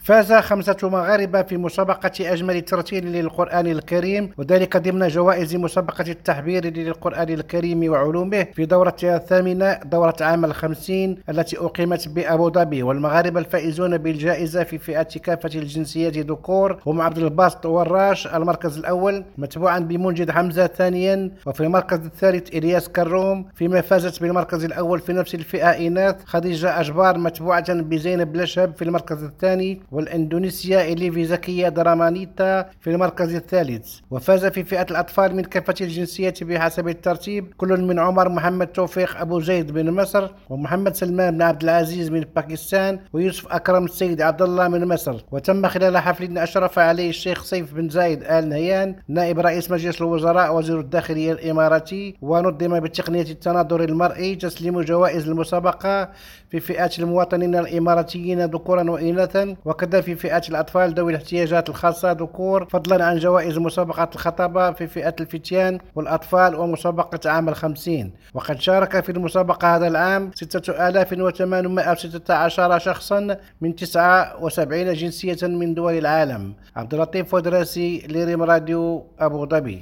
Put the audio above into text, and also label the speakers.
Speaker 1: فاز 5 مغاربة في مسابقة أجمل ترتيل للقرآن الكريم، وذلك ضمن جوائز مسابقة التحبير للقرآن الكريم وعلومه في دورتها الثامنة، دورة عام 50 التي أقيمت بأبو ظبي. والمغاربة الفائزون بالجائزة في فئة كافة الجنسيات ذكور هم عبد الباسط وراش المركز الأول، متبوعا بمنجد حمزة ثانيا، وفي المركز الثالث إلياس كروم. فيما فازت بالمركز الأول في نفس الفئة إناث خديجة أجبار، متبوعة بزينب لشب في المركز الثاني، والإندونيسيا إليفي زكية درامانيتا في المركز الثالث. وفاز في فئة الأطفال من كافة الجنسيات بحسب الترتيب كل من عمر محمد توفيق أبو زيد من مصر، ومحمد سلمان بن عبد العزيز من باكستان، ويوسف أكرم السيد عبد الله من مصر. وتم خلال حفل أشرف عليه الشيخ سيف بن زايد آل نهيان نائب رئيس مجلس الوزراء وزير الداخلية الإماراتي، ونظم بتقنية التناظر المرئي تسليم جوائز المسابقة في فئات المواطنين الإماراتيين ذكورا وإناثا، وكذا في فئة الأطفال ذوي الاحتياجات الخاصة ذكور، فضلا عن جوائز مسابقة الخطابة في فئة الفتيان والأطفال ومسابقة عام 50. وقد شارك في المسابقة هذا العام 6816 شخصا من 79 جنسية من دول العالم. عبد اللطيف ودراسي، لريم راديو، أبو ظبي.